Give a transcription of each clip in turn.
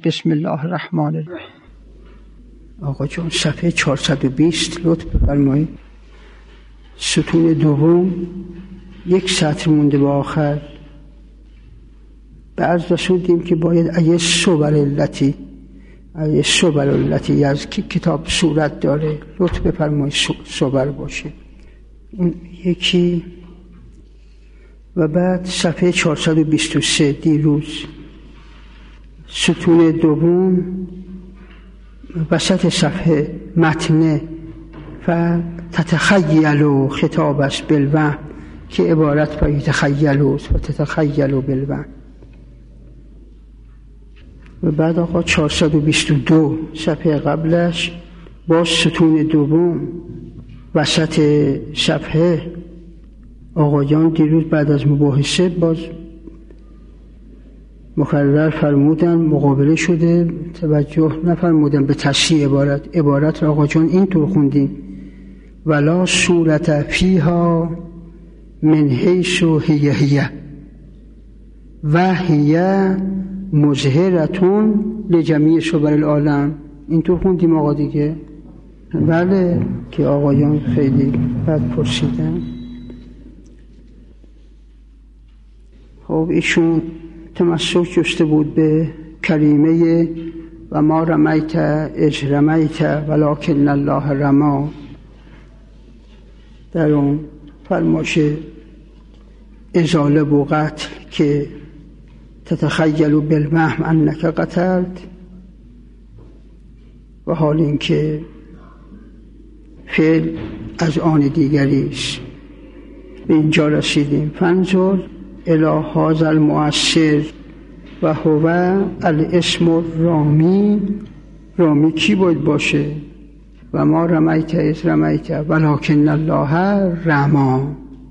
بسم الله الرحمن الرحیم. آقا جان صفحه 420 لطف بفرمایید. ستون دوم، یک سطر مونده به آخر. بعد رسوندیم که باید ایه صبر التی از کتاب صورت داره، لطف بفرمایید صبر باشه اون یکی. و بعد صفحه 423 دیروز ستون دوم وسط صفحه متنه فتتخیلوا خطاب است بالوهم که عبارت با یتخیلوا و تتخیلوا بالوهم. و بعد آقا 422 صفحه قبلش باز ستون دوم وسط صفحه آقایان دیروز بعد از مباحثه باز مکرر فرمودن، مقابله شده، توجه نفرمودن به تصحیح عبارت را آقا جان اینطور خوندیم: ولا صورت فیها من حیث هی و هی مظهرتون لجمیع صور العالم. اینطور خوندیم آقا دیگه. بله که آقایان خیلی بد پرسیدن. خب ایشون تمسک جسته بود به کریمه و ما رمیت اذ رمیت ولکن الله رمی. در اون فرمایش ازاله و قتل که تتخیل بالوهم انک قتلت، و حال اینکه فعل از آن دیگریست. به اینجا رسیدیم. فانظر الی هذا المؤثر و هو الاسم الرامی. رامی کی باید باشه؟ و ما رمیت اذ رمیت ولکن الله رمی.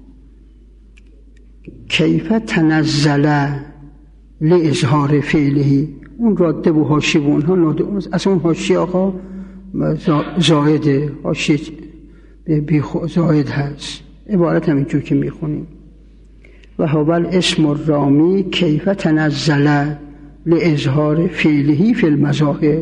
کیف تنزل لاظهار فعله. اون راده و حاشیه و اونها اصلا اون حاشیه آقا زائده، حاشیه زائد هست. عبارت همینجور که میخونیم و هو الاسم الرامی کیف تنزل لاظهار فعله فی المظاهر،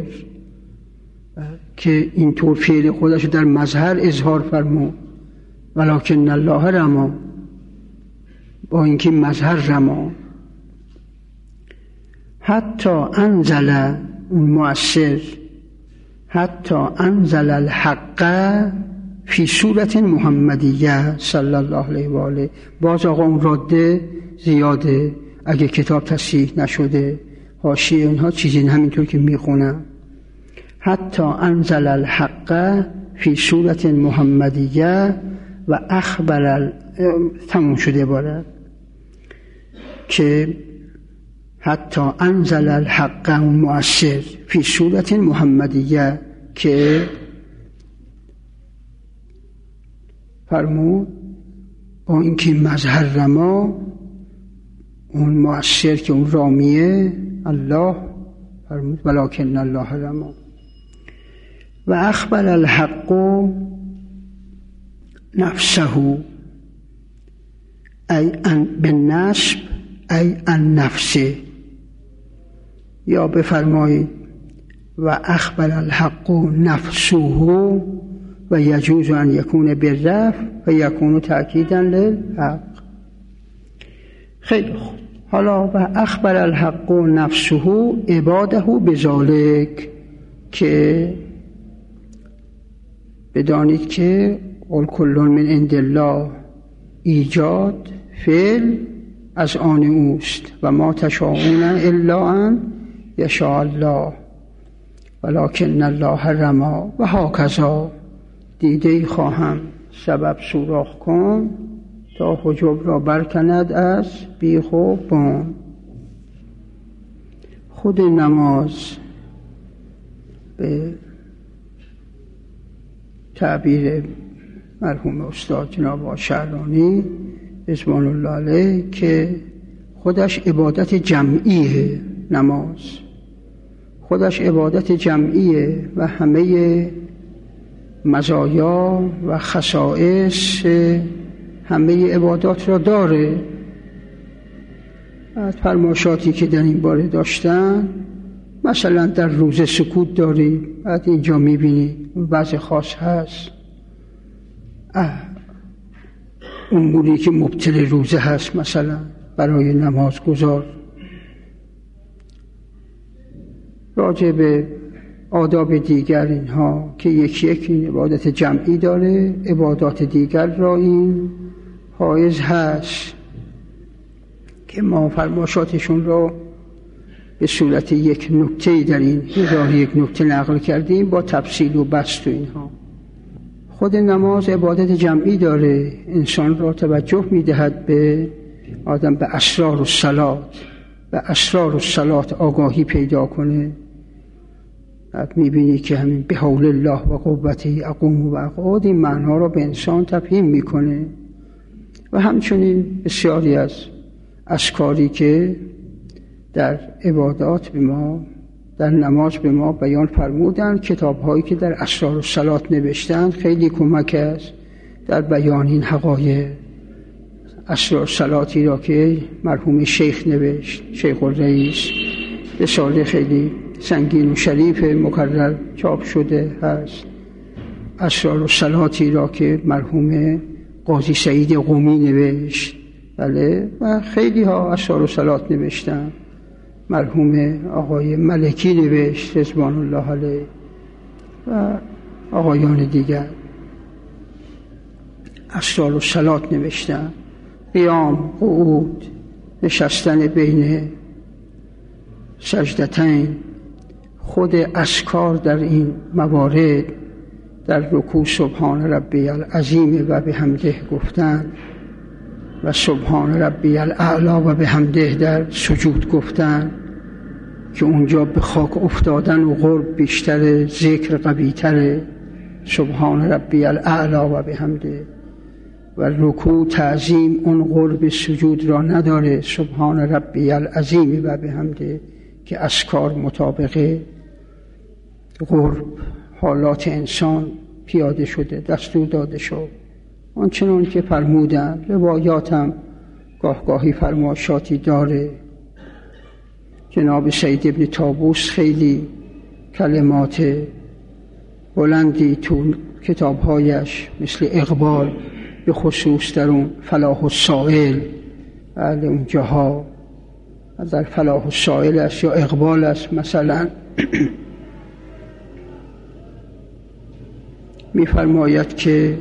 که اینطور فعل خودش در مظهر اظهار فرمود. ولکن الله رمی، با اینکه مظهر رما. حتی انزل اون مؤثر، حتی انزل الحق فی صورت محمدیه صلی الله علیه و آله. باز آقا اون راده زیاده، اگه کتاب تصحیح نشده حاشیه اینها چیزی همینطور که میخونم. حتی انزل الحق فی صورت محمدیه و اخبر تموم شده باره که حتی انزل الحق اون مؤثر فی صورت محمدیه که فرمود با اینکه مظهر رما، اون مؤثر که اون رامیه الله فرمود ولکن الله رما. و اخبر الحق نفسه ای ان بالنسب ای ان نفسه، یا بفرمایید و اخبر الحق نفسه و یجوز ان یکون بالرفع و یکون تأکیدا للحق. خیلی خوب. حالا و اخبر الحق نفسه عباده بذالک، که بدانید که قل کل من عند الله، ایجاد فعل از آن اوست و ما تشاءون الا ان یشاء الله ولکن الله رمی. و هاکذا دیده خواهم سبب سوراخ کن تا حجب را برکند از بیخ و بام. خود نماز به تعبیر مرحوم استاد جناب شعرانی رضوان الله علیه که خودش عبادت جمعیه، نماز خودش عبادت جمعیه و همه مزایا و خصائص همه عبادات را داره. از فرمایشاتی که در این باره داشتن مثلا در روزه سکوت دارید، بعد اینجا میبینید وضع خاص هست، اموری که مبتل روزه هست مثلا برای نماز گذار. راجع به آداب دیگر اینها که یکی این عبادت جمعی داره، عبادات دیگر را این حائز هست که ما فرماشاتشون را به صورت یک نکته در این یک نکته نقل کردیم با تفصیل و بسط و اینها. خود نماز عبادت جمعی داره، انسان را توجه میدهد به آدم به اسرار الصلات، به اسرار الصلات آگاهی پیدا کنه. بعد میبینی که همین به حول الله و قوته اقوم و اقعد این معنی را به انسان تفهیم میکنه. و همچنین بسیاری از اذکاری که در عبادات به ما، در نماز به ما بیان فرمودند، کتاب هایی که در اسرار الصلات نوشتند خیلی کمک است در بیان این حقایق. اسرار الصلاتی را که مرحوم شیخ نوشت، شیخ الرئیس، رساله خیلی سنگین و شریف مکرر چاپ شده هست. اسرار الصلاتی را که مرحوم قاضی سعید قمی نوشت، بله، و خیلی ها اسرار الصلات نوشتن. مرحوم آقای ملکی نوشت رضوان الله علیه و آقایان دیگر اسرار الصلات نوشتن. قیام، قعود، نشستن بین سجدتین، خود اذکار در این موارد، در رکوع سبحان ربی العظیم و بحمده گفتن و سبحان ربی الاعلی و بحمده در سجود گفتن که اونجا به خاک افتادن و قرب بیشتر، ذکر قوی‌تره، سبحان ربی الاعلی و بحمده. و رکوع تعظیم اون قرب سجود را نداره، سبحان ربی العظیم و بحمده، که اذکار مطابق قرب حالات انسان پیاده شده، دستور داده شد. آنچنان که فرمودن، روایات هم گاهی فرمایشاتی داره. جناب سید ابن طاووس خیلی کلمات بلندی تو کتابهایش مثل اقبال، به خصوص در اون فلاح السائل، بله اونجاها در فلاح السائل است یا اقبال است مثلا می‌فرماید که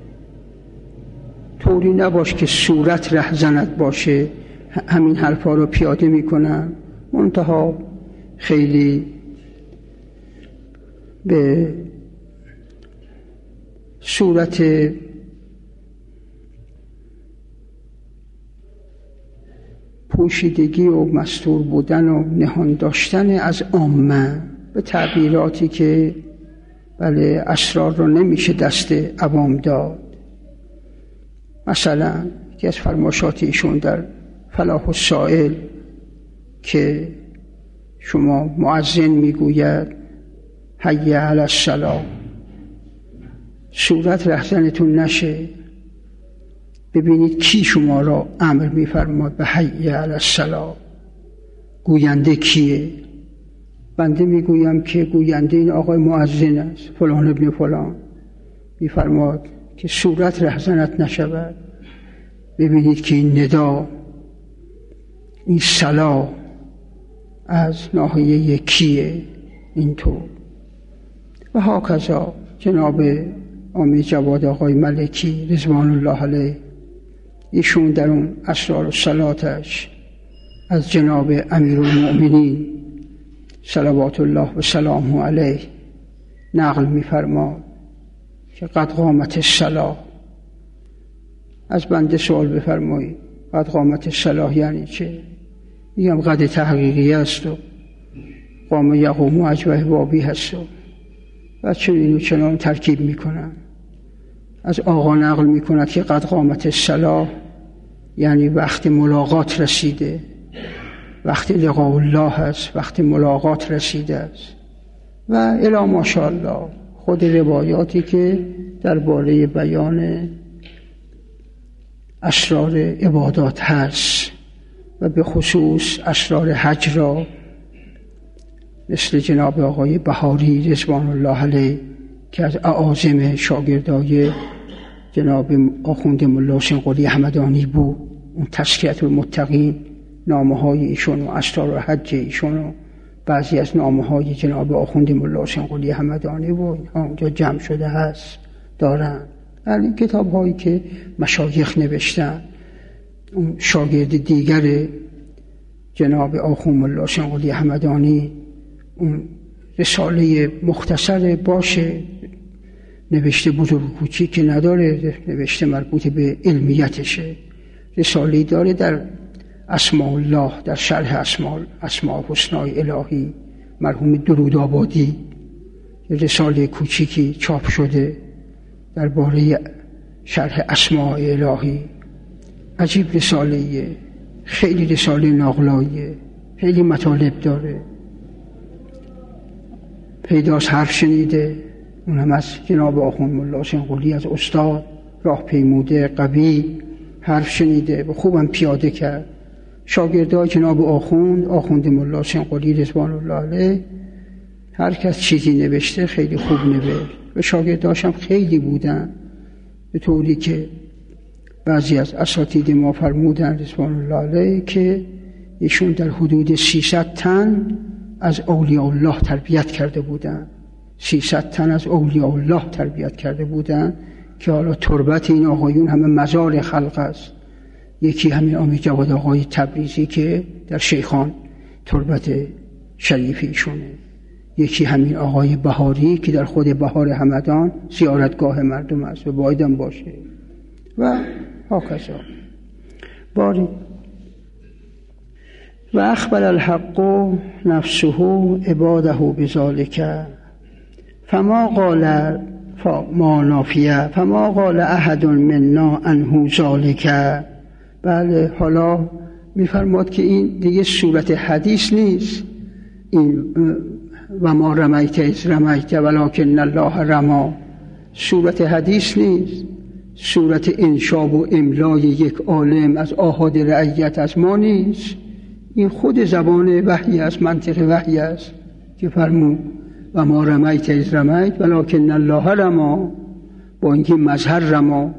طوری نباش که صورت رهزنت باشه، همین حرفا رو پیاده میکنن، منتها خیلی به صورت پوشیدگی و مستور بودن و نهان داشتن از عامه، به تعبیراتی که بله اسرار رو نمیشه دست عوام داد. مثلا یکی از فرمایشات ایشون در فلاح السائل که شما مؤذن میگوید حی علی الصلاة، صورت رهزنتون نشه، ببینید کی شما را امر میفرماد به حی علی الصلاة، گوینده کیه؟ بنده میگویم که گوینده این آقای مؤذن است فلان ابن فلان. میفرماد که صورت رهزنت نشود، ببینید که این ندا، این صلا از ناحیه یکیه. اینطور و هاکذا جناب عامی جواد آقای ملکی رضوان الله علیه، ایشون در اون اسرار الصلاتش از جناب امیرالمؤمنین صلوات الله و سلامه علیه نقل می‌فرماد که قد قامت الصلاة. از بنده سوال بفرمایید قد قامت الصلاة یعنی چه؟ میگم قد تحقیقی است و قام یقوم و اجوه بابی هست و چنان ترکیب میکنن. از آقا نقل میکند که قد قامت الصلاة یعنی وقت ملاقات رسیده، وقت لقاء الله هست، وقت ملاقات رسیده است. و الی ماشاءالله خود روایاتی که درباره بیان اسرار عبادات هست و به خصوص اسرار حج را مثل جناب آقای بهاری رضوان الله علیه که از اعاظم شاگردای جناب آخوند ملا حسین قلی همدانی بود. اون تزکیة المتقین، نامه‌های ایشون و اسرار حج ایشون و بعضی از نامه‌های جناب آخوند ملا حسین قلی همدانی بود، اینها اونجا جمع شده هست دارن. این کتاب‌هایی که مشایخ نوشتن. اون شاگرد دیگر جناب آخوند ملا حسین قلی همدانی اون رساله مختصر باشه نوشته بزرگ کوچیک که نداره، نوشته مربوط به علمیتشه. رساله‌ای داره در اسماء الله، در شرح اسماء حسنای الهی مرحوم درودآبادی، رساله کوچیکی چاپ شده درباره شرح اسماء الهی. عجیب رساله‌ایه، خیلی رساله ناغلاییه، خیلی مطالب داره. پیداست حرف شنیده، اونم از جناب آخوند ملا حسین قلی، از استاد راه پیموده قوی حرف شنیده و خوبم پیاده کرد. شاگردای جناب آخوند ملا حسین قلی رضوان الله علیه، هر کس چیزی نوشته خیلی خوب نوشت و شاگرداش هم خیلی بودن، به طوری که بعضی از اساتید ما فرمودن رضوان الله علیه که ایشون در حدود 300 تن از اولیاء الله تربیت کرده بودن. 300 تن از اولیاء الله تربیت کرده بودن که حالا تربت این آقایون همه مزار خلق است. یکی همین آقای جواد آقای تبریزی که در شیخان تربت شریف ایشونه، یکی همین آقای بهاری که در خود بهار همدان زیارتگاه مردم است و بایدم باشه و هاکذا. باری و اخبر الحق نفسه عباده بذلک فما قال ما نافیه فما قال احد منا عنه ذلک. بله، حالا میفرماد که این دیگه صورت حدیث نیست، این و ما رمیت اذ رمیت ولکن الله رمی صورت حدیث نیست، صورت انشا و املای یک عالم از آحاد رعیت از ما نیست. این خود زبان وحی است، منطق وحی است که فرمود و ما رمیت اذ رمیت ولکن الله رمی، با اینکه مظهر رما.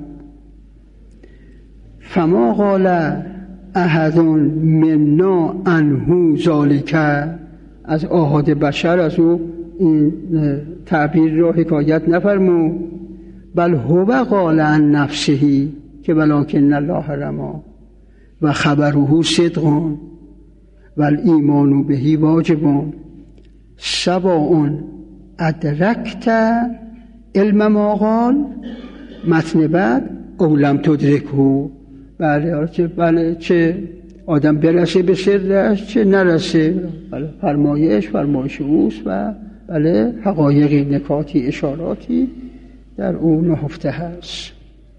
فما قال احد منا عنه ذلک، از آحاد بشر از او این تعبیر را حکایت نفرمود، بل هو قال عن نفسه که ولکن الله رمی و خبره صدق و الایمان به واجب سواء ادرکت علم ما قال متن بعد او لم تدرکه. بله چه آدم برسه به سرش چه نرسه، بله فرمایش اوست و بله حقایقی، نکاتی، اشاراتی در او نهفته هست.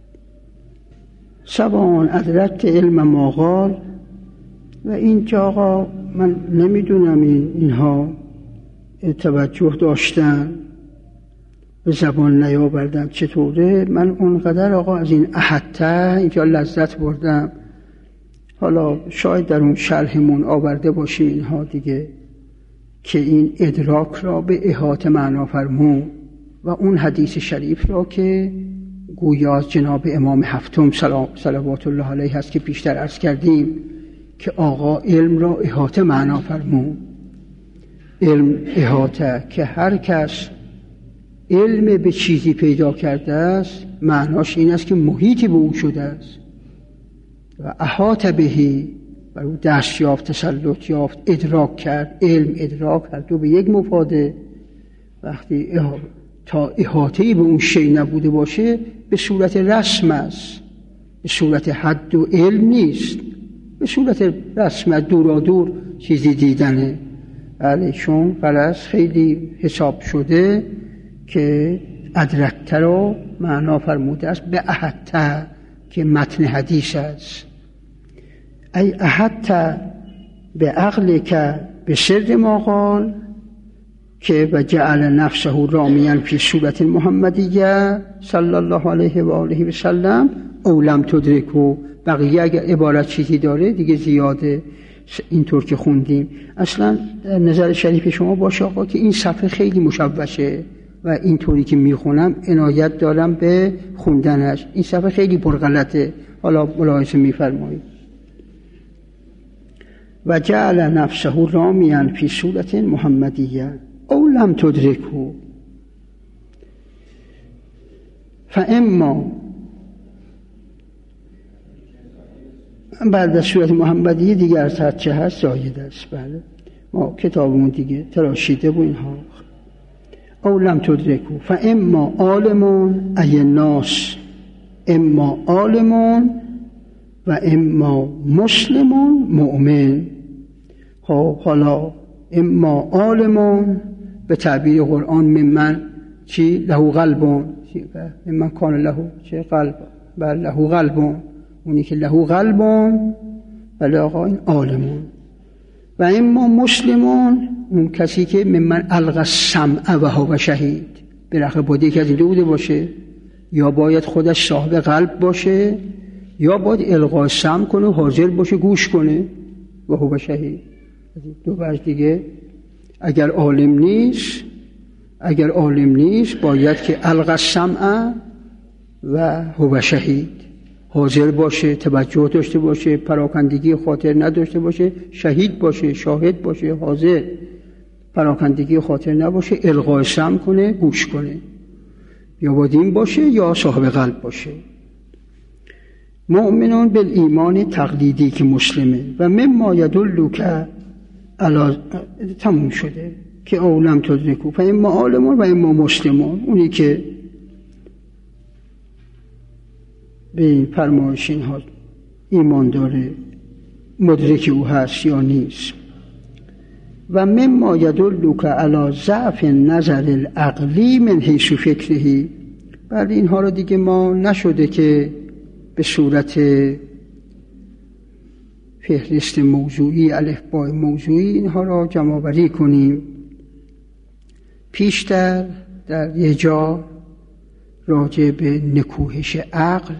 سواء ادرکت علم ما قال. و اینجا آقا من نمیدونم اینها توجه داشتن به زبان نیاوردن چطوره. من اونقدر آقا از این احطه اینجا لذت بردم، حالا شاید در اون شرحمون آورده باشیم اینها دیگه، که این ادراک را به احاطه معنا فرمون و اون حدیث شریف را که گویا از جناب امام هفتم صلوات الله علیه هست که پیشتر عرض کردیم که آقا علم را احاطه معنا فرمون. علم احاطه که هر کس علم به چیزی پیدا کرده است معناش این است که محیطی به او شده است و احاطه بهی بر او دست یافت، تسلط یافت، ادراک کرد. علم ادراک هر دو به یک مفاده. وقتی تا احاطه‌ای به اون شی نبوده باشه به صورت رسم است، به صورت حد و علم نیست، به صورت رسم دور چیزی دیدنه. بله، چون غرض خیلی حساب شده که ادرکت رو معنا فرموده است به احطه که متن حدیث است. ای احطه به عقل که به سر ما قال که و جعل نفسه رامیا فی صورت محمدیه صلی الله علیه و آله و سلم او لم تدرکو. بقیه اگر عبارت چیزی داره دیگه زیاده. اینطور که خوندیم. اصلا نظر شریف شما باشه آقا که این صفحه خیلی مشوشه و اینطوری که میخونم عنایت دارم به خوندنش. این صفحه خیلی پرغلطه، حالا ملاحظه میفرمایید. و جعل نفسه رامیا فی صورت محمدیه او لم تدرکه فاما بعد از صورت محمدیه دیگر هرچه هست زاید است. بله ما کتابمون دیگه تراشیده و اینها. او لم تدرکو فاما عالمون ای الناس اما عالمون و اما مسلمون مؤمن. حالا اما عالمون به تعبیر قرآن ممن چی؟ له قلبون، ممن کان له چه قلب، بل له قلبون، اونی که له قلبون بله آقا این عالمون. و اما مسلمون اون کسی که ممن القى السمع و هو شهید، برخه باید یکی از این دو بوده باشه، یا باید خودش صاحب قلب باشه یا باید القای سمع کنه حاضر باشه گوش کنه و هو شهید. دو وجه دیگه. اگر عالم نیست باید که القى السمع و هو شهید، حاضر باشه، توجه داشته باشه، پراکندگی خاطر نداشته باشه، شهید باشه، شاهد باشه، حاضر، پراکندگی خاطر نباشه، القای سمع کنه گوش کنه، یا باید این باشه یا صاحب قلب باشه. مؤمنون بالایمان تقلیدی که مسلمه و مما یدل که تموم شده که اولم تدرکو فاما عالمون و اما مسلمون، اونی که به این فرمایش اینها ایمان داره مدرک او هست یا نیست. و مما یدل که علی ضعف نظر العقلی من حیث فکرهی. بعد اینها رو دیگه ما نشده که به صورت فهرست موضوعی، الفبای موضوعی اینها را جمع آوری کنیم. پیشتر در یه جا راجع به نکوهش عقل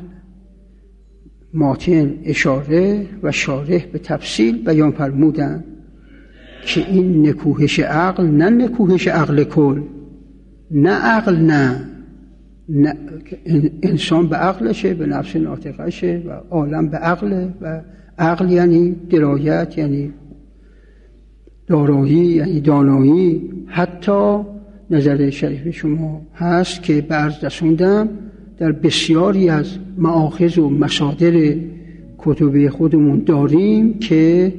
ماتن اشاره و شارح به تفصیل بیان فرمودند که این نکوهش عقل نه نکوهش عقل کل، نه عقل، نه انسان به عقلشه، به نفس ناطقشه و عالم به عقله و عقل یعنی درایت، یعنی دارایی، یعنی دانایی. حتی نظر شریف شما هست که برز رسوندم در بسیاری از مآخذ و مصادر کتب خودمون داریم که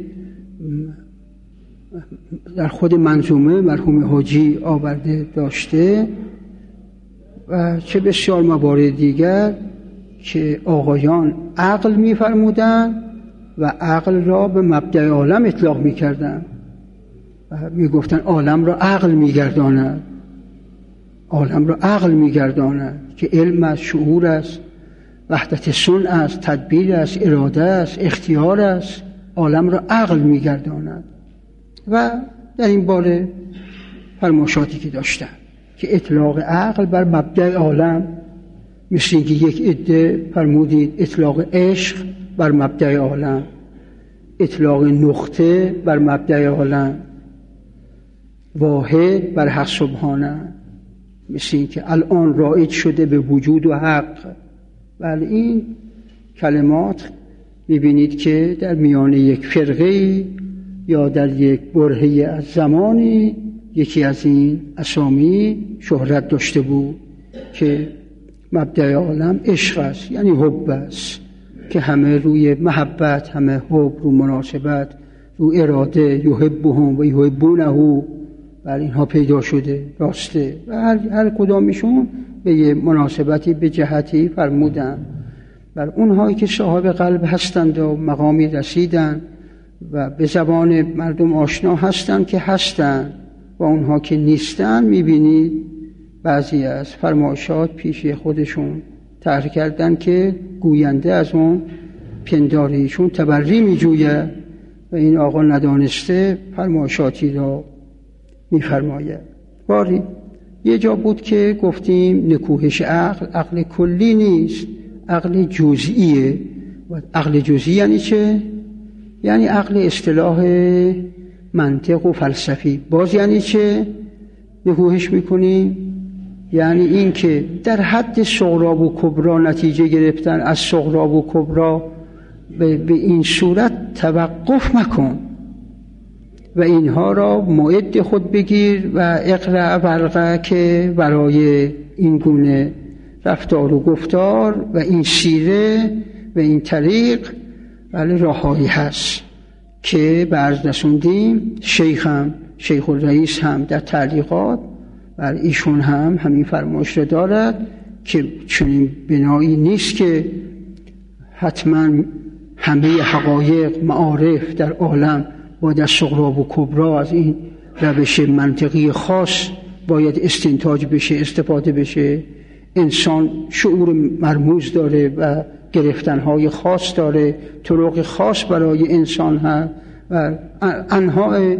در خود منظومه مرحوم حاجی آورده داشته و چه بسیار موارد دیگر که آقایان عقل می‌فرمودند و عقل را به مبدأ عالم اطلاق می‌کردند و می‌گفتند عالم را عقل می‌گرداند، عالم را عقل می‌گرداند که علم است، شعور است، وحدت صنع است، تدبیر است، اراده است، اختیار است، عالم را عقل می‌گرداند. و در این باره فرمایشاتی که داشتن که اطلاق عقل بر مبدأ عالم، مثل اینکه یک عده فرمودید اطلاق عشق بر مبدأ عالم، اطلاق نقطه بر مبدأ عالم، واحد بر حق سبحانه، مثل اینکه الان رائج شده به وجود و حق. ولی این کلمات میبینید که در میان یک فرقه یا در یک برهه از زمانی یکی از این اسامی شهرت داشته بود که مبدأ عالم عشق است، یعنی حب است که همه روی محبت، همه حب، رو مناسبت، رو اراده، یحبهم و یحبونه، ولی اینها پیدا شده راسته و هر کدامشون به یه مناسبتی به جهتی فرمودن. بر اونهایی که صاحب قلب هستند و مقامی رسیدن و به زبان مردم آشنا هستند که هستند و اونها که نیستن، میبینید بعضی از فرمایشات پیش خودشون طرح کردن که گوینده از اون پنداریشون تبری میجوید و این آقا ندانسته فرمایشاتی را میفرماید. باری یه جا بود که گفتیم نکوهش عقل، عقل کلی نیست، عقل جزئیه. و عقل جزئی یعنی چه؟ یعنی عقل اصطلاح منطق و فلسفی. باز یعنی چه؟ نکوهش میکنیم یعنی این که در حد صغرا و کبرا نتیجه گرفتن از صغرا و کبرا به این صورت توقف مکن و اینها را معد خود بگیر و اقرأ ورقه که برای این گونه رفتار و گفتار و این سیره و این طریق ولی راههایی هست که به عرض رسوندیم. شیخ الرئیس هم در تعلیقات بر ایشون هم همین فرمایش را دارد که چنین بنایی نیست که حتما همه حقایق معارف در عالم باید از صغرا و کبرا از این روش منطقی خاص باید استنتاج بشه، استفاده بشه. انسان شعور مرموز داره و گرفتنهای خاص داره، طرق خاص برای انسان هست و انواع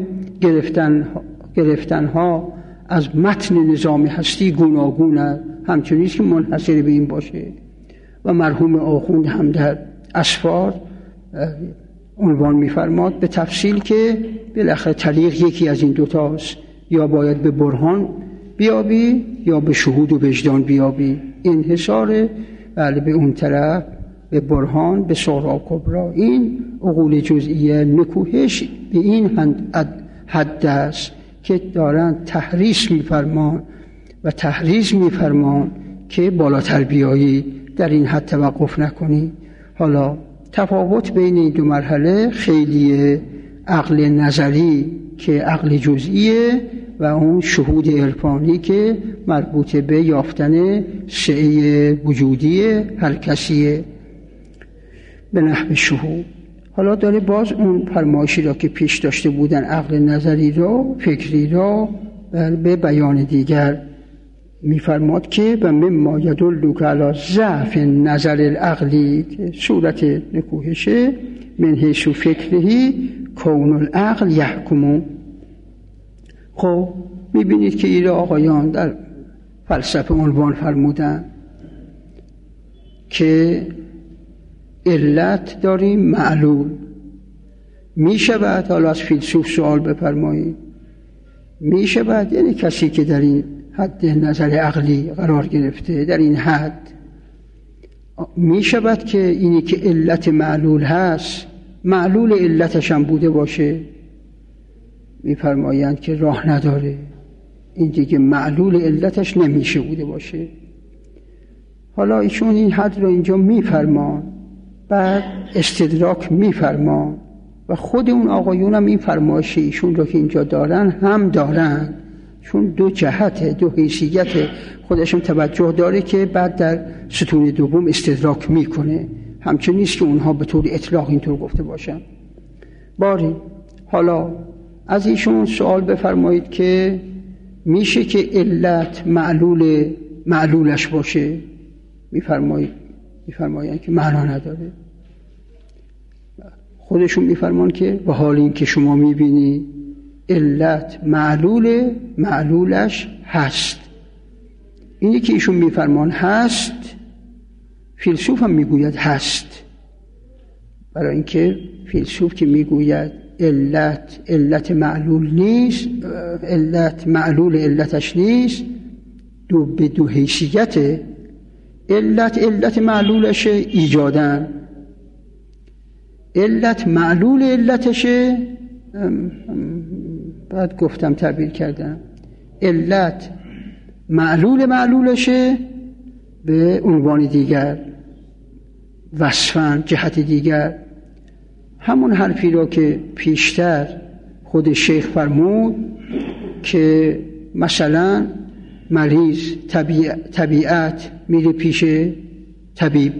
گرفتنها از متن نظام هستی گوناگون است، همچنین که منحصر به این باشه. و مرحوم آخوند هم در اسفار عنوان می‌فرماد به تفصیل که بالاخره طریق یکی از این دوتاست، یا باید به برهان بیابی یا به شهود و وجدان بیابی. انحصار بله به اون طرف، به برهان، به صغرا کبرا. این عقول جزئیه نکوهش به این حد است که دارن تحریص می‌فرمان و تحریض می‌فرمان که بالاتر بیایی، در این حد توقف نکنی. حالا تفاوت بین این دو مرحله خیلیه، عقل نظری که عقل جزئیه و اون شهود عرفانی که مربوط به یافتن سعی وجودی هر کسیه به نحو شهود. حالا داره باز اون فرمایشی را که پیش داشته بودن عقل نظری را، فکری را به بیان دیگر می‌فرماد که و مما یدل علی ضعف نظر العقلی، که صورت نکوهشه، من حیث فکرهی کون العقل یحکم. خب می‌بینید که ایره آقایان در فلسفه عنوان فرمودن که علت داریم، معلول. می‌شود حالا از فیلسوف سوال بفرمایید، می‌شود یعنی کسی که در این حد نظر عقلی قرار گرفته، در این حد می‌شود که اینی که علت معلول هست معلول علتش هم بوده باشه؟ می‌فرمایند که راه نداره، این دیگه معلول علتش نمیشه بوده باشه. حالا ایشون این حد رو اینجا می‌فرمان، بعد استدراک می‌فرمان و خود اون آقایون هم این فرمایش ایشون رو که اینجا دارن هم دارن، چون دو جهت، دو حیثیت خودشون توجه داره که بعد در ستون دوم استدراک میکنه. همچنین نیست که اونها به طور اطلاق اینطور گفته باشن. باری حالا از ایشون سوال بفرمایید که میشه که علت معلولش باشه؟ میفرمایند که معنا نداره. خودشون میفرمان که به حال این که شما میبینی علت معلولش هست، اینی که ایشون میفرمان هست، فیلسوف هم میگوید هست. برای اینکه فیلسوف که میگوید علت معلول نیست، علتش نیست، به دو حیثیت. علت معلولشه ایجادن، علت معلول علتشه بعد گفتم تعبیر کردم، علت معلولشه به عنوان دیگر، وصفاً جهت دیگر. همون حرفی را که پیشتر خود شیخ فرمود که مثلا مریض طبیعت میره پیش طبیب،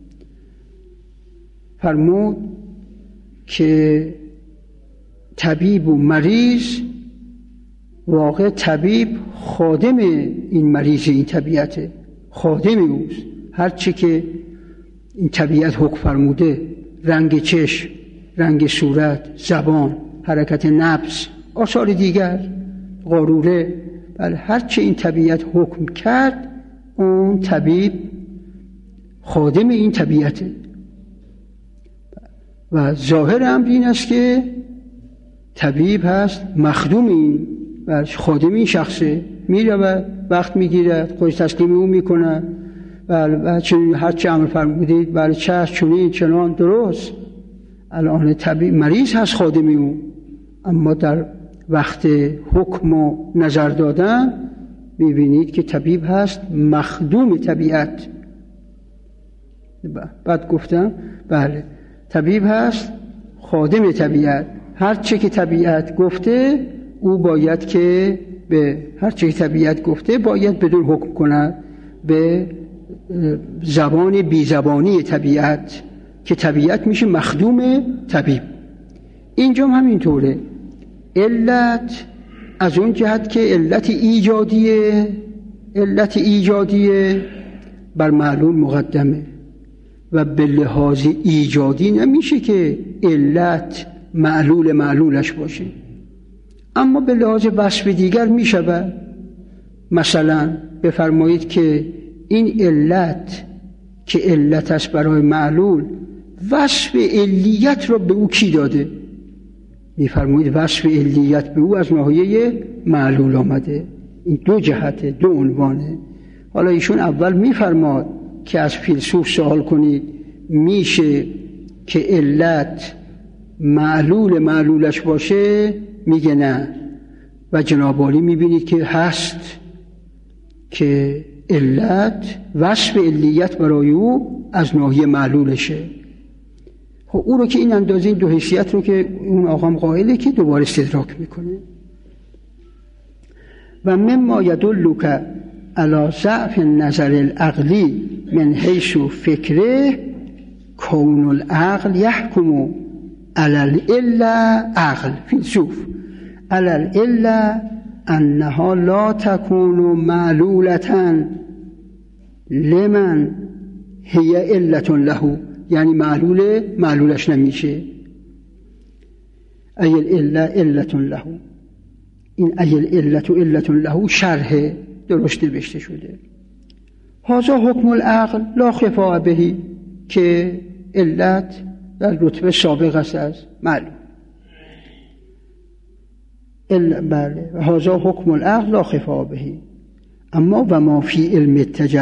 فرمود که طبیب و مریض، واقع طبیب خادم این مریض، این طبیعته، خادم اوست. هرچی که این طبیعت حکم فرموده، رنگ چشم، رنگ صورت، زبان، حرکت نفس، آثار دیگر، قاروره، بله هرچی این طبیعت حکم کرد، اون طبیب خادم این طبیعته. و ظاهر امر این است که طبیب هست مخدوم این و خادم این شخصه، میرود وقت میگیرد، خودش تسلیم او میکنه و چنین هر چه امر فرمودید بله چشم چنین چنان درست. الان طبیب مریض هست خادم او، اما در وقت حکم و نظر دادن میبینید که طبیب هست مخدوم طبیعت. بعد گفتم بله طبیب هست خادم طبیعت، هر چه که طبیعت گفته او باید که به هر چه که طبیعت گفته باید بدون حکم کند به زبان بی زبانی طبیعت، که طبیعت میشه مخدوم طبیب. اینجا هم همینطوره. علت از اون جهت که علت ایجادیه بر معلول مقدمه و به لحاظ ایجادی نمیشه که علت معلولش باشه، اما به لحاظ وصف دیگر میشود. مثلا بفرمایید که این علت که علت است برای معلول، وصف علیت را به او کی داده؟ میفرمایید وصف علیت به او از ناحیه معلول آمده. این دو جهته، دو عنوانه. حالا ایشون اول میفرماد که از فیلسوف سوال کنید میشه که علت معلولش باشه؟ میگه نه. و جناب عالی میبینید که هست که علت وصف علیت برای او از ناحیه معلولشه. خب او رو که این اندازه این دو حیثیت رو که اون آقام قائله که دوباره استدراک میکنه. و مما یدلک علی ضعف النظر العقلی من حیث فکره کون العقل یحکم علی العله عقل فیلسوف علی العله انها لا تكون معلولة لمن هي علة له، یعنی معلولش نمیشه. ای العله علة له، این ای العله علة له شرح درست نوشته شده. هذا حکم العقل لا خفاء به، که علت در رتبه سابق است از معلول. بله هذا حکم العقل لا خفاء به. اما و ما فی علم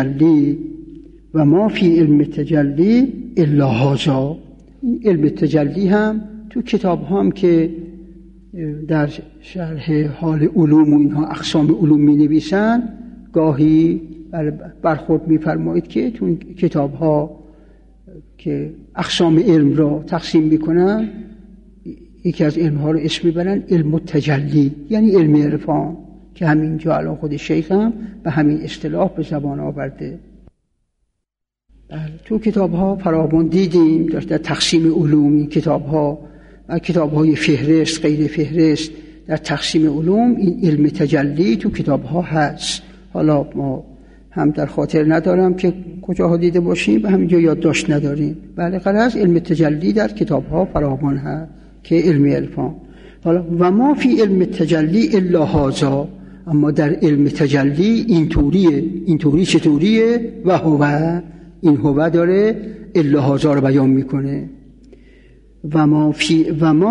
التجلی الا هذا. علم التجلی هم تو کتاب هم که در شرح حال علوم و اینها اقسام علوم می نویسن گاهی برخورد می فرمایید که تو کتاب ها که اقسام علم را تقسیم می کنن یکی از علم ها رو اسم میبرن علم التجلی، یعنی علم عرفان، که همینجا الان خود شیخ هم به همین اصطلاح به زبان آورده. تو کتاب ها فراوان دیدیم در تقسیم علومی کتاب های فهرست غیر فهرست در تقسیم علوم این علم تجلی تو کتاب ها هست. حالا ما هم در خاطر ندارم که کجاها دیده باشیم و همینجا یادداشت نداریم. بله غرض علم تجلی در کتاب ها فراوان هست که علم عرفان. حالا و ما فی علم تجلی الا هذا، اما در علم تجلی اینطوری چطوریه؟ و هو، این هو داره الا هذا رو بیان میکنه. و ما فی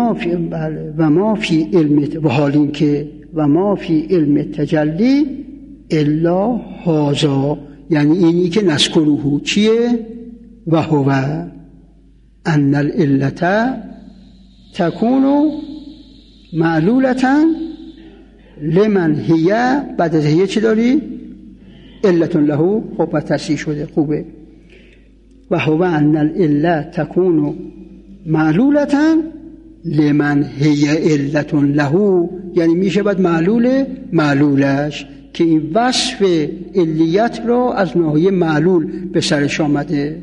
علم، و حال این که و ما فی علم تجلی الا هذا، یعنی اینی که نذکره چیه؟ و هو ان العلة تكون معلولة لمن هي، بعد از هي چی داری؟ علة له. خب تصحیح شده، خوبه. و هو ان العلة تكون معلولة لمن هي علة له، یعنی میشه بعد معلولش که این وصف علیت را از ناحیه معلول به سرش آمده.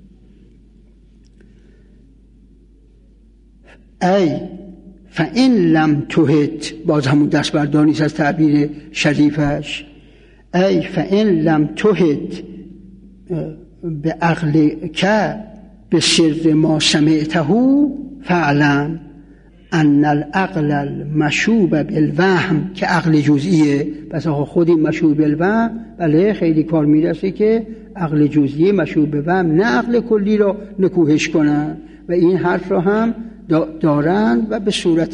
ای فإن لم تهت، باز همون دست بردانیست از تعبیر شریفش. ای فإن لم تهت به عقل که به سر ما سمعته فعلا ان العقل المشوب بالوهم، که عقل جزئیه. پس آقا خودی مشوب بالوهم، بله خیلی کار میرسه که عقل جزئی مشوب به وهم، نه عقل کلی را نکوهش کنن. و این حرف را هم دارند و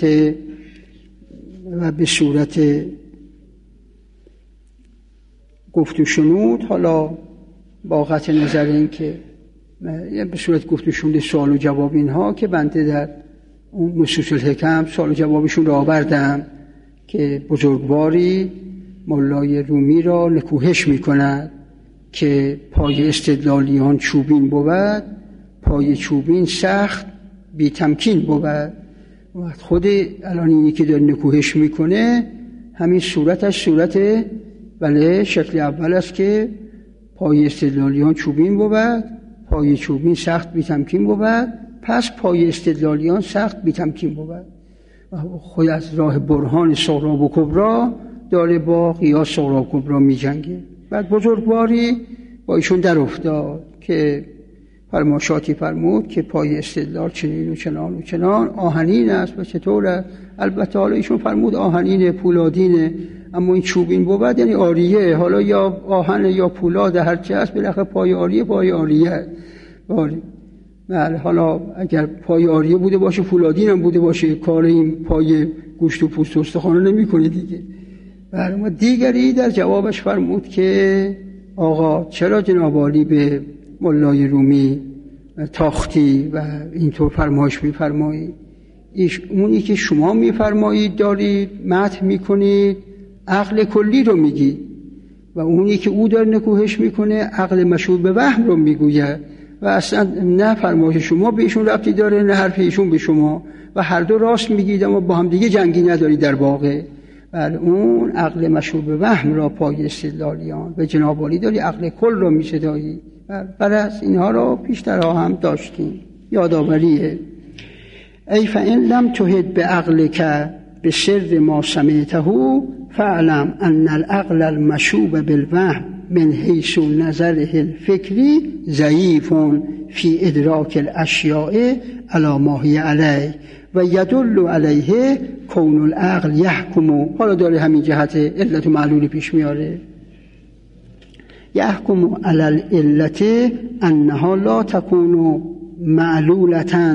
به صورت گفت و شنود، حالا با قطع نظر این که به صورت گفت و شنود سوال و جواب اینها که بنده در اون نصوص الحکم سوال و جوابشون را آوردم که بزرگواری مولای رومی را نکوهش می‌کند که پای استدلالیان چوبین بود، پای چوبین سخت بی تمکین بود. خود الان اینی که داره نکوهش میکنه همین صورتش صورت بله شکل اول است که پای استدلالیان چوبین بود، پای چوبین سخت بی تمکین بود، پس پای استدلالیان سخت بی تمکین بود. خود از راه برهان صغری و کبری داره با قیاس صغری و کبری می جنگه. بعد بزرگواری با ایشون در افتاد که فرماشاتی فرمود که پای استدلال چنین و چنان و چنان آهنین است و چطور است. البته حالا ایشون فرمود آهنین پولادینه، اما این چوبین بود یعنی آریه، حالا یا آهن یا پولاد هرچی هست بالاخره پای آریه پای آریه. بله حالا اگر پای آریه بوده باشه پولادین هم بوده باشه کار این پای گوشت و پوست و استخوان نمی‌کنه دیگه. بله ما دیگری در جوابش فرمود که آقا چرا جناب عالی به مولای رومی تاختی و اینطور فرمایش می‌فرمایید؟ اونی که شما می‌فرمایید دارید مدح می‌کنید عقل کلی رو میگید و اونی که او داره نکوهش میکنه عقل مشهور به وهم رو میگوید و اصلا نه فرمایش شما به ایشون ربطی داره نه حرف ایشون به شما و هر دو راست میگید اما با هم دیگه جنگی ندارید در واقع. بله اون عقل مشهور به وهم را پای استدلالیان و جناب عالی داری عقل کل رو میشدایی. بله از اینها رو پیشترها هم داشتیم یادآوریه. ای فإن لم تهد بعقلک بسر ما سمعته فاعلم ان العقل المشوب بالوهم من حیث نظره الفکری ضعیف فی ادراک الاشیاء علی ما هی علیه و یدل علیه کون العقل یحکم. حالا داره همین جهت علت و معلول پیش میاره. یحکم علی العلت انها لا تکون معلولة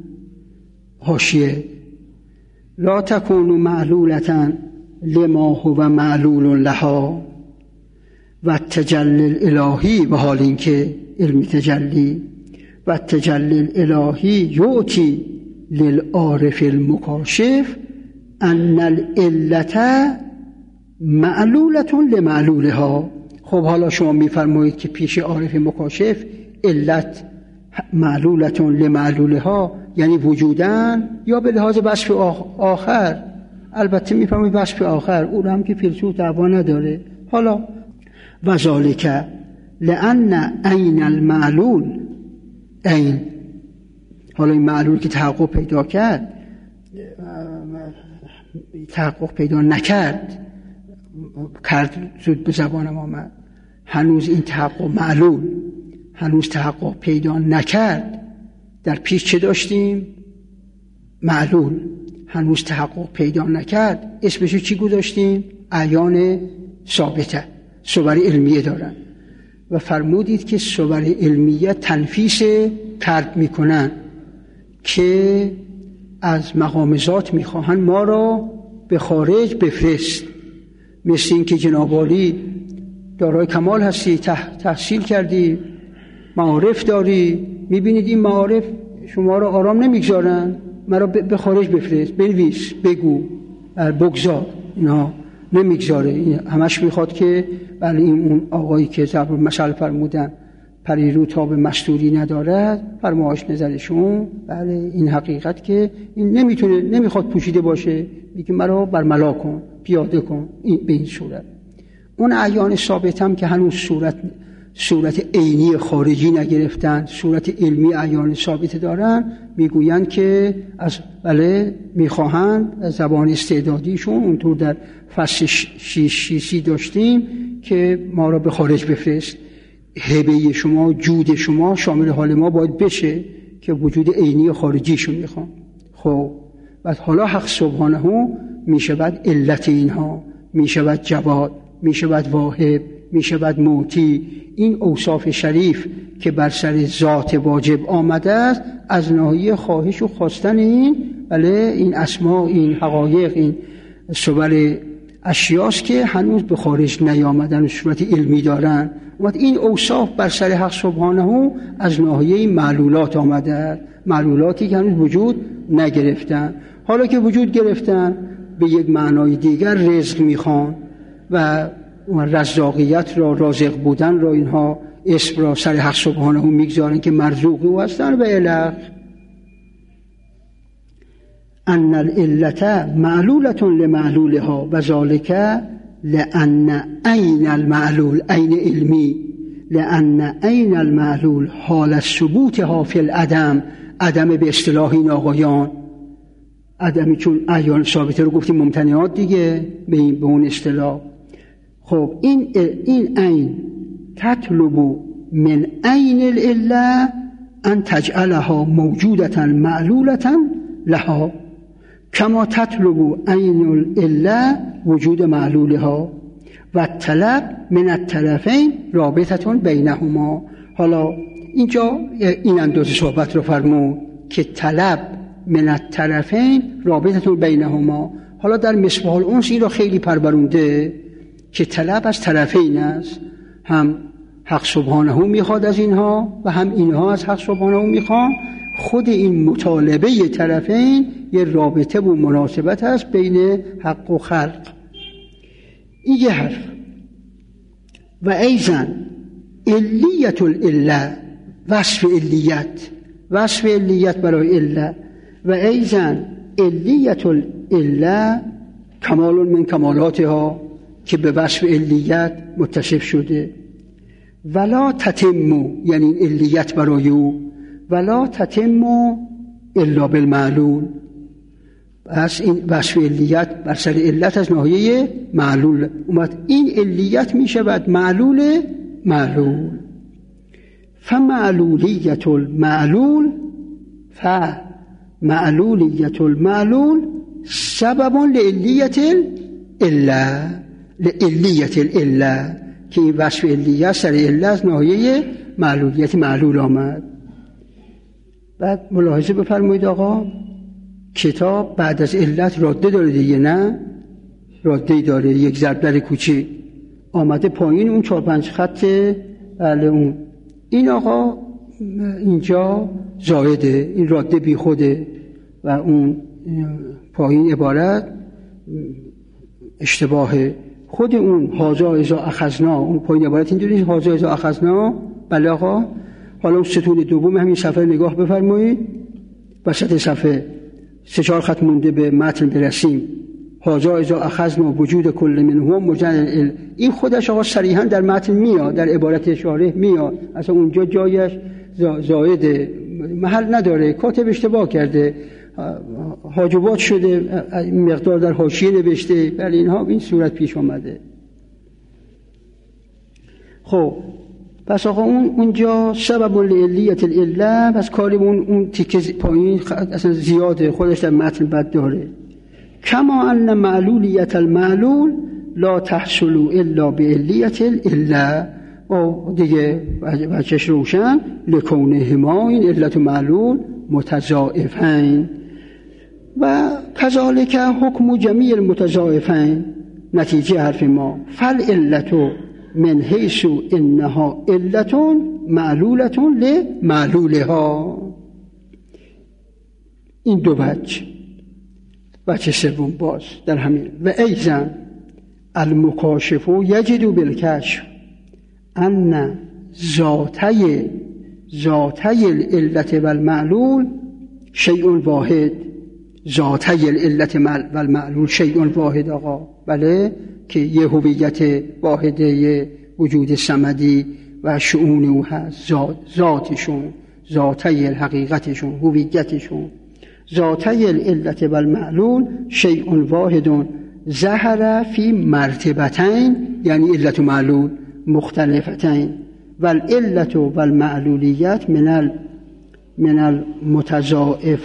حاشیه لا تکون معلولة لما هو معلول لها و تجلی الالهی و حال اینکه علم تجلی و تجلی الالهی یعطی للعارف المکاشف ان العلت معلولة لمعلولها. خب حالا شما میفرمایید که پیش عارف مکاشف علت معلولة لمعلولها یعنی وجودن یا به لحاظ وصف آخر. البته میفهمید وصف آخر اون هم که فیلسوف دعوا نداره. حالا وذالک لأن عین المعلول عین، حالا این معلول که تحقق پیدا کرد تحقق پیدا نکرد زود به زبانم آمد، هنوز این تحقق معلول هنوز تحقق پیدا نکرد. در پیش چه داشتیم؟ معلول هنوز تحقق پیدا نکرد. اسمشو چی گذاشتیم؟ اعیان ثابته، صور علمیه دارن و فرمودید که صور علمیه تنفیس کرد میکنن که از مقام ذات میخواهن ما را به خارج بفرست. مثل این که جناب عالی دارای کمال هستی، تحصیل کردی، معارف داری، میبینید این معارف شما را آرام نمیگذارن، مرا به خارج بفرست، بنویس، بگو، بگذار. اینا نمیگذاره. این همش میخواد که بله این اون آقایی که ضرب المثل فرمودن پریرو تا به مستوری ندارد، فرمایش نظرشون بله این حقیقت که این نمیخواد پوشیده باشه، میگه مرا برملا کن، پیاده کن. این به این صورت. اون اعیان ثابت هم که هنوز صورت عینی خارجی نگرفتن، صورت علمی اعیان ثابت دارن، میگویند که از بله میخواهند از زبان استعدادیشون اونطور در فصل 6 داشتیم که ما را به خارج بفرست. هبه شما، جود شما شامل حال ما باید بشه که وجود عینی خارجیشون میخوان. خب بعد حالا حق سبحانه میشود علت اینها، میشود جواد، میشود واهب، می شود معطی. این اوصاف شریف که بر سر ذات واجب آمده است از ناحیه خواهش و خواستن این اسما، این حقایق، این صور اشیاست که هنوز به خارج نیامدن و صورت علمی دارن. این اوصاف بر سر حق سبحانه از ناحیه معلولات آمده، معلولاتی که هنوز وجود نگرفتن. حالا که وجود گرفتن به یک معنای دیگر رزق میخوان و رزاقیت را، رازق بودن را، اینها اسم را سر حق سبحانه میگذارن که مرزوقی او هستن و الخ. ان العلة معلولة لمعلولها و ذلك لأن عین المعلول، عین علمی، لأن عین المعلول حال ثبوتها فی العدم، عدم به اصطلاح این آقایان، عدمی چون اعیان ثابته رو گفتیم ممتنعات دیگه به اون اصطلاح. خب این عین تطلب من عین العله ان تجعلها موجودة معلولة لها کما تطلب عین العله وجود معلولها و طلب من الطرفین رابطة بینهما. حالا اینجا این اندازه صحبت رو فرمود که طلب من الطرفین رابطة بینهما. حالا در مصباح الانس این را خیلی پرورونده که طلب از طرفین است، هم حق سبحانه میخواد از اینها و هم اینها از حق سبحانه میخوان. خود این مطالبه طرفین یه رابطه و مناسبت هست بین حق و خلق. این یه حرف. و ایضا علیت العله، وصف علیت برای عله. و ایضا علیت العله کمال من کمالاتها که به وصف علیت متصف شده. ولا تتم، یعنی علیت برای او، ولا تتم الا بالمعلول. پس این وصف علیت بر سر علت از ناحیه معلول اومد. این علیت می شود معلول. فمعلولیت المعلول سبب لعلیت العله که این وصف علیت سر علت از ناحیه معلولیت معلول آمد. بعد ملاحظه بفرمایید آقا، کتاب بعد از علت راده داره دیگه، نه؟ راده داره، یک ضربدر کوچیک آمده پایین اون 4-5 خط. بله اون این آقا اینجا زائده، این راده بی خوده و اون پایین عبارت اشتباهه. خود اون هازا ازا اخذنا، اون پایین عبارت اینجوری هازا ازا اخذنا. بله آقا. حالا اون ستون دوم همین صفحه نگاه بفرمایید، وسط صفحه 3-4 خط مونده به متن برسیم. هازا ازا اخذنا وجود کل منهم مجرد. این خودش آقا صریحا در متن میاد، در عبارت شارح میاد، اصلا اونجا جایش زائده، محل نداره، کاتب اشتباه کرده، حاجبات شده، مقدار در حاشیه نوشته. بله اینها این صورت پیش آمده. خب پس آقا اونجا سبب لعلیت العله، پس کاری اون تیکه پایین اصلا زیاده، خودش در متن بد داره. کما ان معلولیت المعلول لا تحصل الا بعلیت العله. و دیگه وجهش روشن، لکونهما این علت و معلول متضاعفین و کذالک حکم جمیع المتضاعفین. نتیجه حرف ما فالعلت من حیث انها علت معلولة لمعلولها. این دو وجه سوم باز در همین. و ایضا المکاشف یجد بالکشف ان ذاتی العلت والمعلول شیء واحد. ذاتی العلت والمعلول شیء واحد آقا. بله که یه هویت واحده وجود صمدی و شؤون او هست، ذاتشون، ذاتی حقیقتشون، هویتشون. ذاتی العلت والمعلول شیء واحد ظهر فی مرتبتین، یعنی علت و معلول مختلفتین. والعلت والمعلولیت من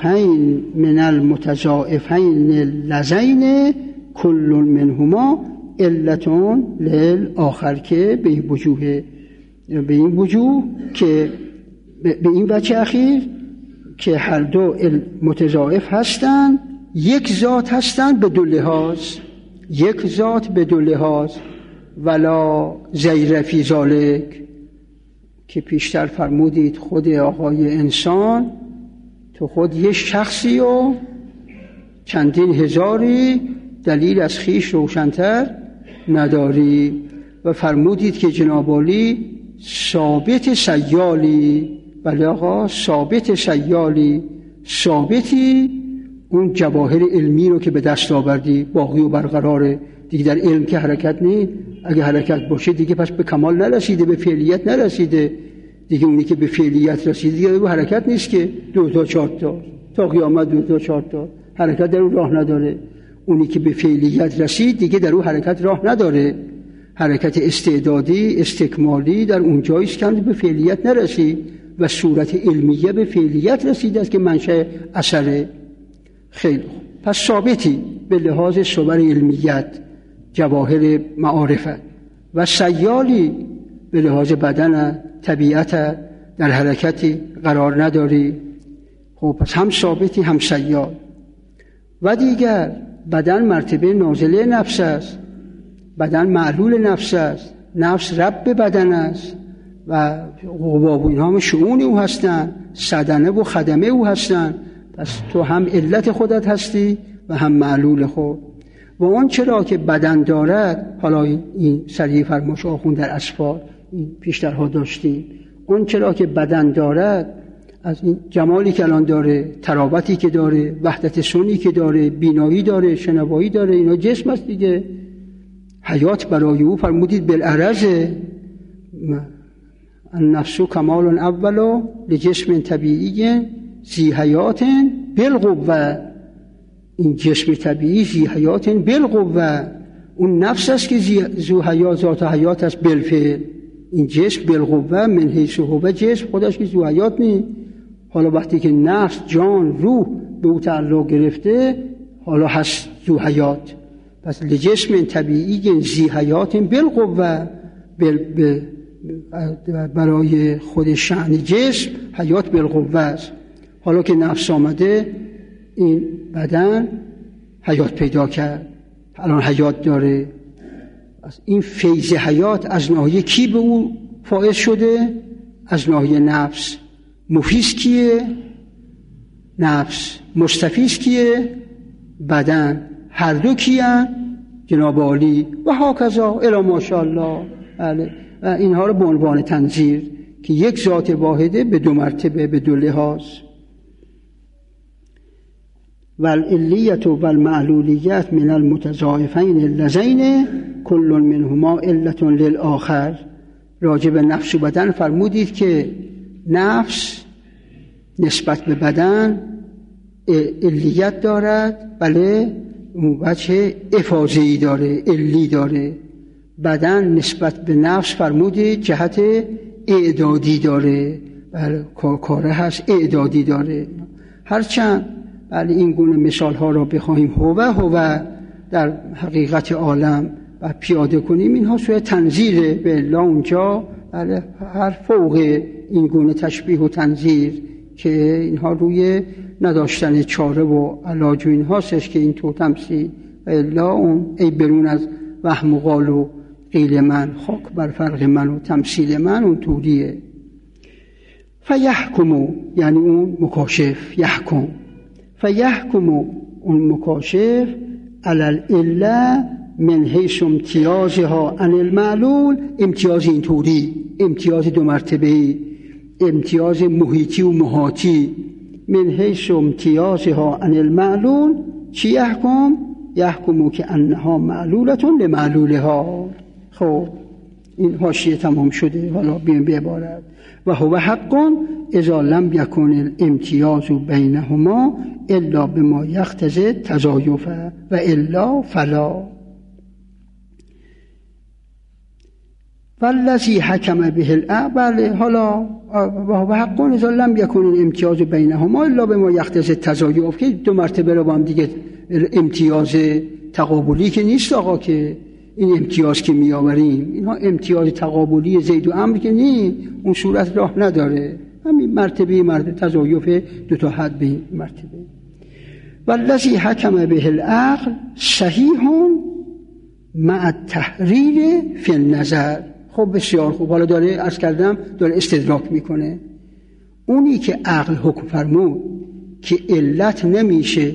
المتضاعفین اللذین کل منهما علتون للآخر، که به این وجوه که به این وجه اخیر که هر دو متضاعف هستند، یک ذات هستند به دو لحاظ، یک ذات به دو لحاظ. ولا زیر فی ذالک، که پیشتر فرمودید خود آقای انسان تو خود یک شخصی و چندین هزاری دلیل از خیش روشن‌تر نداری، و فرمودید که جناب عالی ثابت سیالی، بله آقا ثابت سیالی، ثابتی اون جواهر علمی رو که به دست آوردی باقی و برقراره دیگه. در علم که حرکت نیست، اگه حرکت باشه دیگه پس به کمال نرسیده، به فعلیت نرسیده دیگه. اونی که به فعلیت رسیده دیگه به حرکت نیست که 2 تا 4 تا قیامت 2 تا 4 تا حرکت در اون راه نداره. اونی که به فعلیت رسید دیگه در اون حرکت راه نداره. حرکت استعدادی استکمالی در اون جایی است که به فعلیت نرسید و صورت علمیه به فعلیت رسیده است که منشأ اثره. خیلی خوب، پس ثابتی به لحاظ صور علمیت جواهر معارفت، و سیالی به لحاظ بدن طبیعت در حرکتی قرار نداری. خب پس هم ثابتی هم سیال. و دیگر بدن مرتبه نازله نفس است، بدن معلول نفس است، نفس رب بدن است و قباب و اینها هم شؤون او هستند، صدنه و خدمه او هستند. پس تو هم علت خودت هستی و هم معلول خود. و اون چرا که بدن دارد، حالا این سریع فرماش آخوند در اسفار این پیشترها داشتیم، اون چرا که بدن دارد از این جمالی که الان داره، تراوتی که داره، وحدت سنی که داره، بینایی داره، شنوایی داره، اینا جسم است دیگه. حیات برای او فرمودید بالعرض النفس کمال اولو لجسم طبیعی ذی حیات بالقوه. این جسم طبیعی ذی حیات بالقوه، اون نفس است که ذو حیات، ذات حیات است بالفعل. این جسم بالقوه من حیث هو جسم خودش که ذو حیات نیست. حالا وقتی که نفس جان روح به او تعلق گرفته حالا هست ذو حیات. پس لجسم طبیعی ذی حیات بالقوه، برای خود شأن جسم حیات بالقوه است. حالا که نفس آمده این بدن حیات پیدا کرد، الان حیات داره. این فیض حیات از ناحیه کی به او فائز شده؟ از ناحیه نفس. مفیض کیه؟ نفس. مستفیض کیه؟ بدن. هر دو کیان؟ جناب عالی. و هاکذا الی ماشاءالله. بله. و اینها رو به عنوان تنظیر که یک ذات واحده به 2 مرتبه، به 2 لحاظ. والعلیت والمعلولیت من المتضاعفین اللذین کل منهما علت للآخر. راجب نفس و بدن فرمودید که نفس نسبت به بدن علیت دارد، بله، اون وجه افاضه‌ای داره، علی داره. بدن نسبت به نفس فرمودید جهت اعدادی داره، بله، کاره هست، اعدادی داره. هرچند بله این گونه مثال ها را بخواهیم هو در حقیقت عالم و پیاده کنیم، اینها سوی تنظیره. به الا اونجا بله هر فوق این گونه تشبیه و تنظیر که اینها روی نداشتن چاره و علاج و اینها هستش که اینطور تمثیل. و الا اون ای برون از وهم و قال و قیل من، خاک بر فرق من و تمثیل من، اون طوریه. فیحکمو یعنی اون مکاشف، یحکم. فیحکمو اون مکاشف علی العله من حیث امتیازها عن المعلول. امتیاز این طوری، امتیاز 2 مرتبه‌ای، امتیاز محیطی و محاطی. من حیث امتیازها عن المعلول چی یحکم؟ یحکمو که انها معلولتون لمعلولها. خب این حاشیه تمام شده. حالا بیایم به عبارت. و هو حق اذا لم یکن الامتیاز بینهما الا بما یقتضی تضایف و الا فلا. والذی حکم به الاعبل. حالا و هو حق اذا لم یکن الامتیاز بینهما الا بما یقتضی تضایف، که 2 مرتبه رو با هم دیگه امتیاز تقابلی که نیست آقا، که این امتیاز که میآوریم اینها امتیاز تقابلی زید و عمرو که نه، اون صورت راه نداره. همین مرتبه تضایف دو تا حد به مرتبه. والذی حکم به العقل صحیح مع التحریر فی النظر. خب بسیار خوب، حالا داره عرض کردم داره استدراک میکنه. اونی که عقل حکم فرمود که علت نمیشه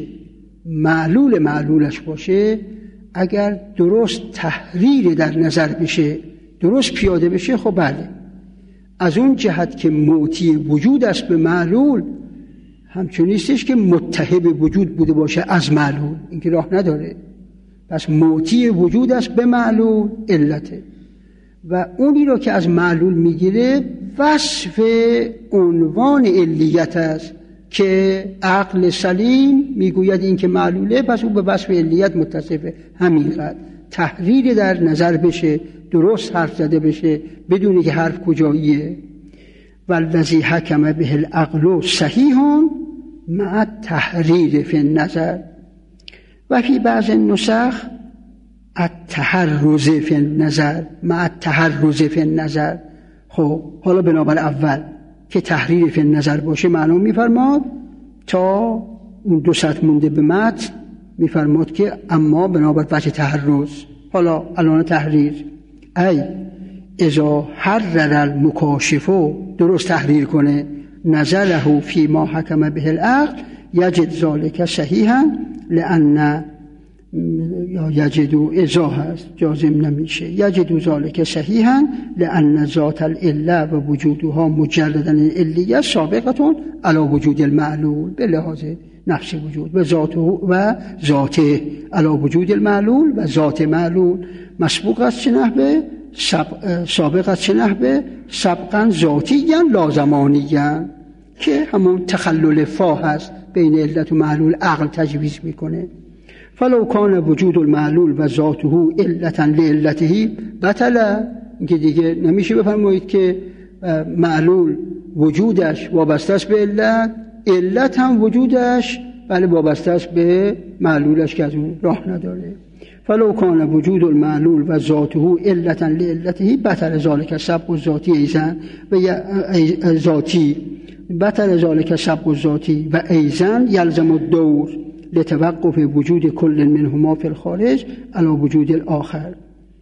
معلولش باشه، اگر درست تحریر در نظر بشه، درست پیاده بشه، خب بله. از اون جهت که موتی وجود است به معلول، همچون نیستش که متحب وجود بوده باشه از معلول، این که راه نداره. پس موتی وجود است به معلول علته، و اونی رو که از معلول میگیره وصف عنوان علیت است که عقل سلیم میگوید این که معلوله، پس اون به وصف علیت متصفه. همینقدر تحریر در نظر بشه، درست حرف زده بشه بدونی که حرف کجاییه. والذی حکم به العقل صحیح مع التحریر فی النظر و فی بعض النسخ التحرز فی النظر مع التحرز فی النظر. خب حالا بنابر اول که تحریر فی النظر باشه معلوم میفرماد، تا اون 2 سطر مونده به متن میفرماد که اما بنابر وجه تحرز. حالا الان تحریر ای اذا حرر المکاشف، درست تحریر کنه، نظره فی ما حکم به العقل یجد ذلك صحیحا لان یا یجد ازا هست جازم نمیشه، یجد ذلك صحیحا لان ذات العله و وجودها مجردا العلیه سابقه علی وجود المعلول به لحاظ نفس وجود و ذاته علی وجود المعلول و ذات معلول مسبوق است چه نحوه سابق است چه نحوه سبقا ذاتیا لازمانیا، که همون تخلل فا هست بین علت و معلول عقل تجویز میکنه. فلو کان وجود المعلول و ذاته علتا لعلته بطل، اینکه دیگه نمیشه بفرمایید که معلول وجودش وابسته است به علت، علت هم وجودش بله وابسته است به معلولش که از اون راه نداره. فلو کان وجود المعلول و ذاته علتا لعلته بطل ذلك سبق الذاتی ایزن و ذاتی بطل ذلك سبق الذاتی و ایزن یلزم الدور لتوقف وجود کل منهما فی الخارج علی وجود الاخر.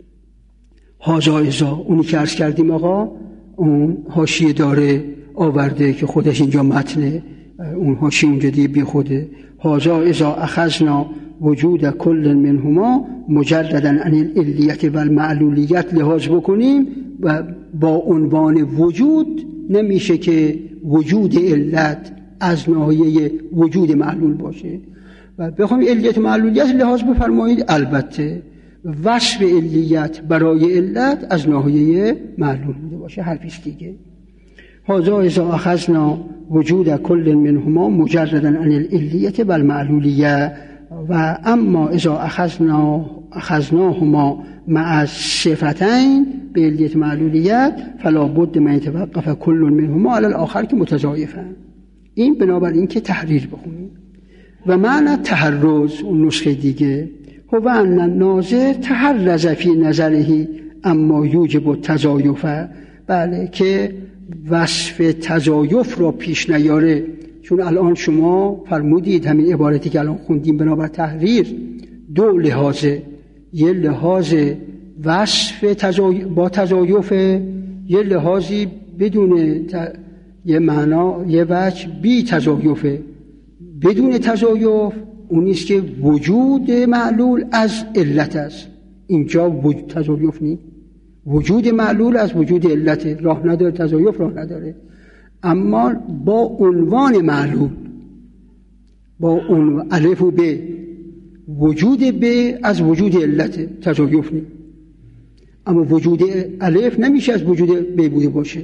هذا اذا، اونی که عرض کردیم آقا اون حاشیه داره آورده که خودش اینجا متنه، اون حاشیه اونجا دیگه بی خوده. هذا اذا اخذنا وجود کل منهما مجردا عن العلیت و المعلولیت لحاظ بکنیم و با عنوان وجود، نمیشه که وجود علت از ناحیه وجود معلول باشه و بخوایم علیت و معلولیت لحاظ بفرمایید، البته وصف علیت برای علت از ناحیه معلول بوده باشه، حرفیست دیگه. هذا اذا اخذنا وجود کل منهما مجردا عن العلیت و المعلولیه و اما اذا اخذناهما مع الصفتین به علیت معلولیت فلا بد من يتوقف کل منهما علی الاخر که متضاعفن. این بنابراین که تحریر بخونیم. و معنی تحرز اون نسخه دیگه هو ان الناظر تحرز فی نظره اما یوجب التضایف، بله که وصف تضایف را پیش نیاره. چون الان شما فرمودید همین عبارتی که الان خوندیم بنابر تحریر 2 لحاظه، یه لحاظ وصف با تضایف، یه لحاظی بدون یه معنا یه وجه بی تضایفه. بدون تضایف اونیست که وجود معلول از علت است، اینجا وجود تضایف نیست، وجود معلول از وجود علت، راه نداره، تضایف راه نداره. اما با عنوان معلول، با عنوان الف و ب، وجود ب از وجود علت، تضایف نیست. اما وجود الف نمیشه از وجود ب بوده باشه.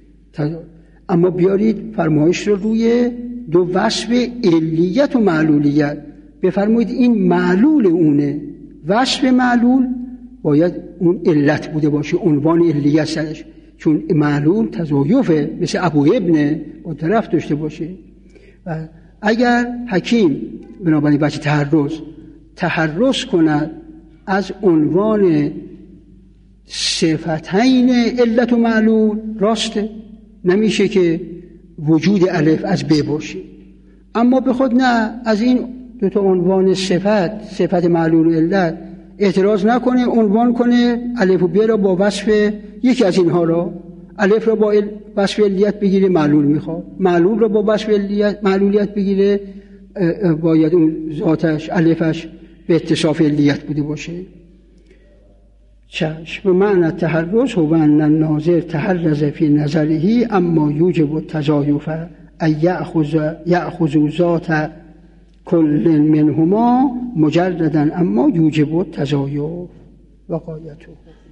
اما بیارید فرمایش رو روی 2 وصف علیت و معلولیت بفرمایید، این معلول اونه، وصف معلول باید اون علت بوده باشه، عنوان علیت سرش، چون معلول تضایفه، مثل ابو ابن با طرف داشته باشه. و اگر حکیم بنابراین بچه تحرز کند از عنوان صفتین علت و معلول راسته، نمیشه که وجود الف از ب باشه. اما به خود نه، از این دو تا عنوان صفت معلول و علت اعتراض نکنه، عنوان کنه الف و ب را با وصف یکی از اینها را. الف را با وصف علیت بگیره معلول میخواد، معلول را با وصف معلولیت بگیره باید اون ذاتش الفش به اتصاف علیت بوده باشه. چشم. معنی التحرز هو ان الناظر تحرز فی نظره اما یوجب التضایف ای یأخذ ذات کل منهما مجردا اما یوجب التضایف و غایته.